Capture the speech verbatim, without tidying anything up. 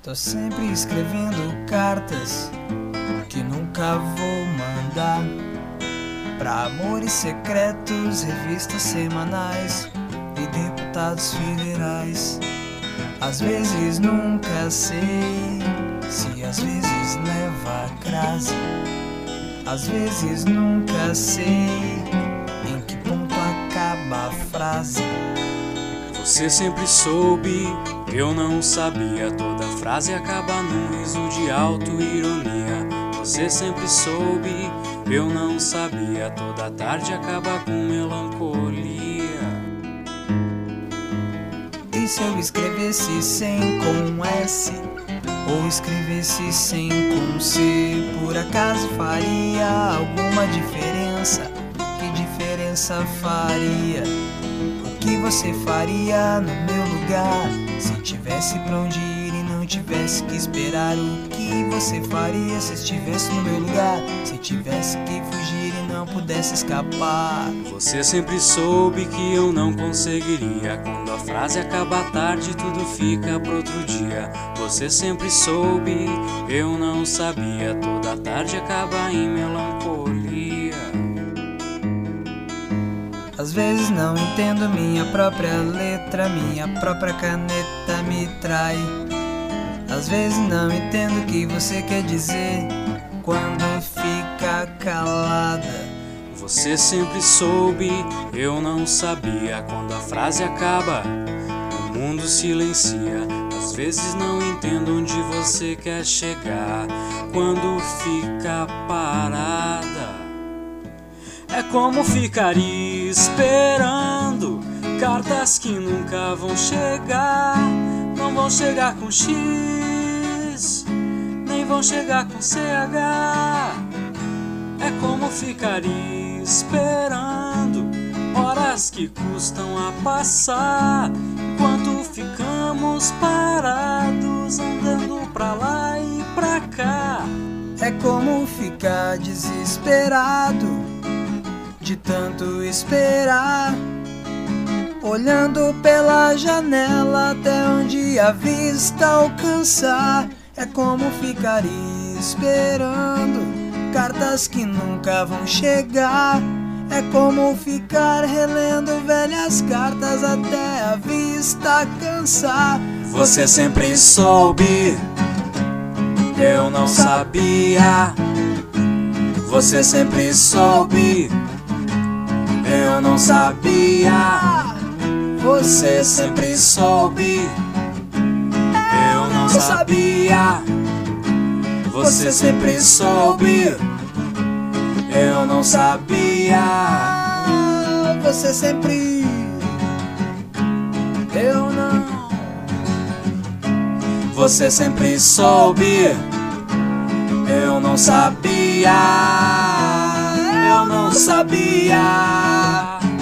Tô sempre escrevendo cartas que nunca vou mandar, pra amores secretos, revistas semanais e deputados federais. Às vezes nunca sei se às vezes leva a crase. Às vezes nunca sei em que ponto acaba a frase. Você sempre soube, eu não sabia. Toda frase acaba num riso de auto-ironia. Você sempre soube, eu não sabia. Toda tarde acaba com melancolia. E se eu escrevesse sem com S, ou escrevesse sem com C, por acaso faria alguma diferença? Que diferença faria? O que você faria no meu lugar? Se tivesse pra onde ir e não tivesse que esperar, o que você faria se estivesse no meu lugar? Se tivesse que fugir e não pudesse escapar. Você sempre soube que eu não conseguiria. Quando a frase acaba tarde, tudo fica pro outro dia. Você sempre soube, eu não sabia. Toda tarde acaba em melancolia. Às vezes não entendo minha própria letra, minha própria caneta me trai. Às vezes não entendo o que você quer dizer quando fica calada. Você sempre soube, eu não sabia. Quando a frase acaba, o mundo silencia. Às vezes não entendo onde você quer chegar quando fica parada. É como ficar esperando cartas que nunca vão chegar. Não vão chegar com X, nem vão chegar com C H. É como ficar esperando horas que custam a passar, enquanto ficamos parados andando pra lá e pra cá. É como ficar desesperado de tanto esperar, olhando pela janela até onde a vista alcançar. É como ficar esperando cartas que nunca vão chegar. É como ficar relendo velhas cartas até a vista cansar. Você sempre soube, eu não sabia. Você sempre soube, eu não sabia. Você sempre soube, eu não sabia. Você sempre soube, eu não sabia. Você sempre, eu não. Você sempre soube, eu não sabia. Eu não sabia.